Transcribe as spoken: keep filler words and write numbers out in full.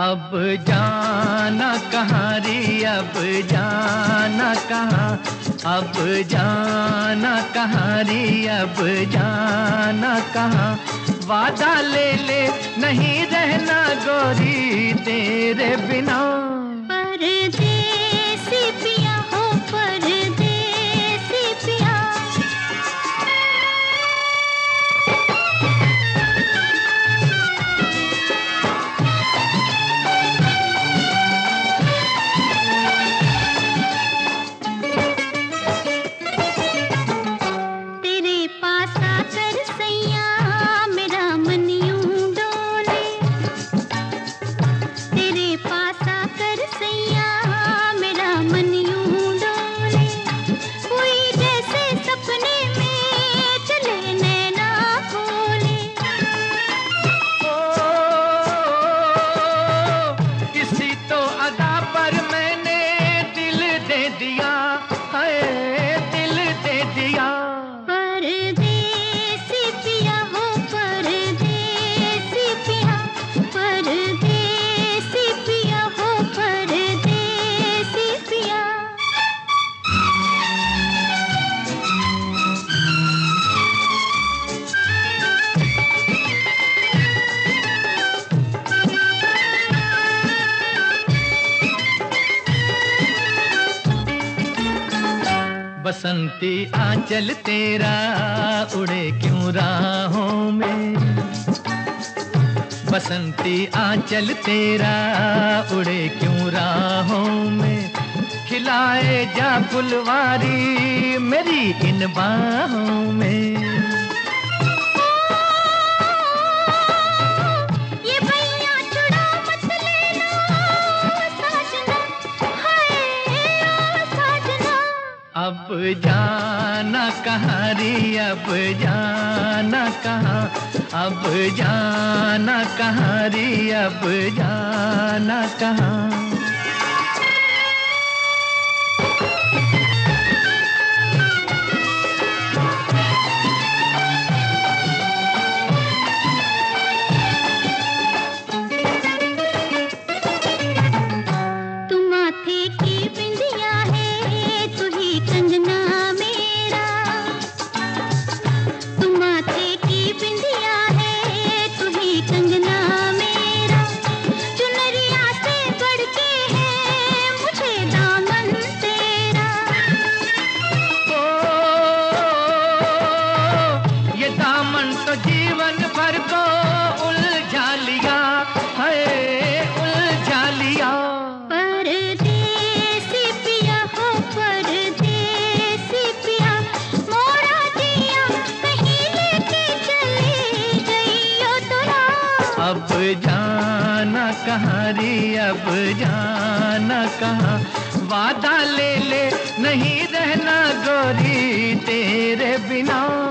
अब जाना कहाँ रे, अब जाना कहाँ, अब जाना कहाँ रे, अब जाना कहाँ। वादा ले ले नहीं रहना गोरी तेरे बिना। परदेसी पिया हो परदेसी पिया, तेरे पास आकर सैया मेरा मन यूं डोले, तेरे पास आकर सैया मेरा मन यूं डोले। कोई जैसे सपने में चले नैना खोले। ओ, किसी तो अदा पर मैंने दिल दे दिया है, दिल दे दिया। परदेसी पिया हो परदेसी पिया, परदेसी पिया हो परदेसी पिया। बसंती आंचल तेरा उड़े क्यों राहों में, बसंती आंचल तेरा उड़े क्यों राहों में। खिलाए जा फुलवारी मेरी इन बाहों में। ये भैया चुड़ा मत लेना साजना, हाय ओ साजना। अब जाना कहाँ रे, अब जाना कहाँ, अब जाना कहाँ रे, अब जाना कहाँ। तू माथे की बिंदिया है तू ही कंगना मेरा, तू माथे की बिंदिया है तू ही कंगना मेरा। चुनरिया से बढ़ के है मुझे दामन तेरा। ओ, ये दामन तो जीवन भर को उलझा लिया है, उलझा लिया। परदेसी पिया हो परदेसी पिया, मोरा जिया कहीं लेके चली गई ओ तोरा। अब जाना कहाँ रे, अब जाना कहाँ। वादा ले ले नहीं रहना गोरी तेरे बिना।